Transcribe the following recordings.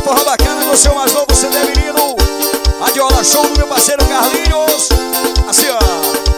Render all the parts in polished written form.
forró bacana com o seu mais novo CD menino. A Diola Show do meu parceiro Carlinhos. Assim, ó.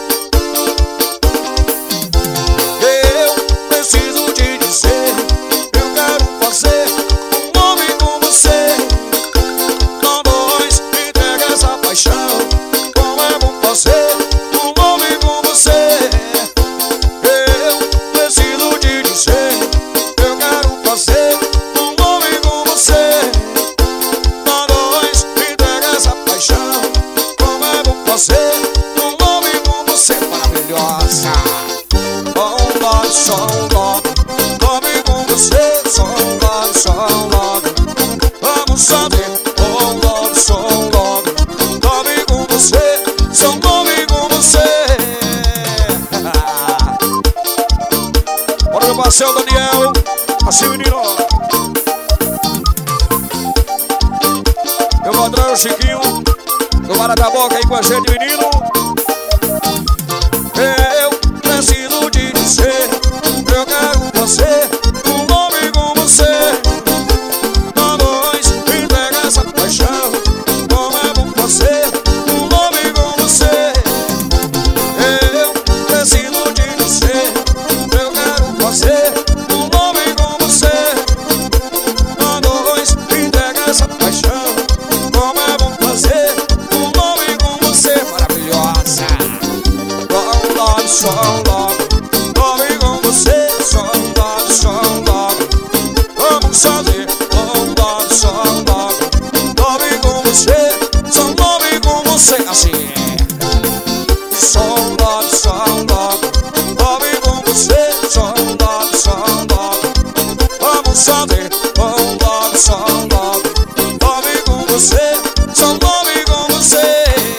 Eu preciso te dizer, eu quero fazer um nome com você. Nós dois entrega essa paixão. Como é bom fazer um nome com você. Eu preciso te dizer, eu quero fazer um nome com você. Nós dois entrega essa paixão. Como é bom fazer um nome com você. Maravilhosa. Só um love, come com você. Só um love, vamos saber. Oh love, só um love, come com você. Só um love com você. Bora meu parceiro Daniel. Assim menino. Meu padrão Chiquinho do Vara da Boca aí com a gente menino. Eu preciso te dizer, eu quero fazer um nome com você. Nós dois entrega essa paixão. Como é bom fazer um nome com você. Eu preciso te dizer, eu quero fazer um nome com você. Nós dois entrega essa paixão. Como é bom fazer um nome com você. Maravilhosa. Só um love, come com você. Só um love, vamos fazer. Oh love, só um love, come com você. Só um love com você. Assim. Só um love, come com você. Só um love, vamos fazer. Oh love, só um love, come com você. Só um love com você.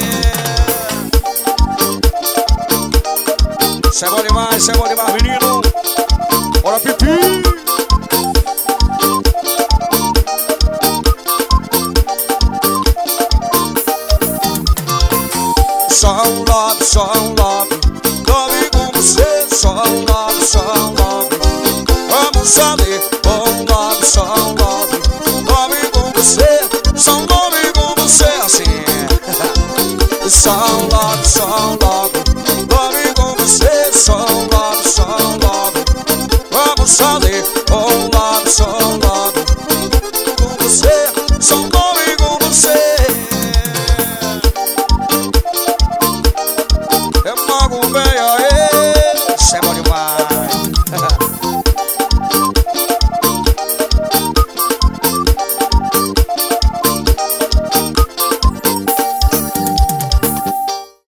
Isso é bom demais, menino. Bora, Pipi. Só um love, come com você. Só um love, vamos saber. Oh um love, come com você. Só um love com você. Assim. Só um love, come com você. Só um love,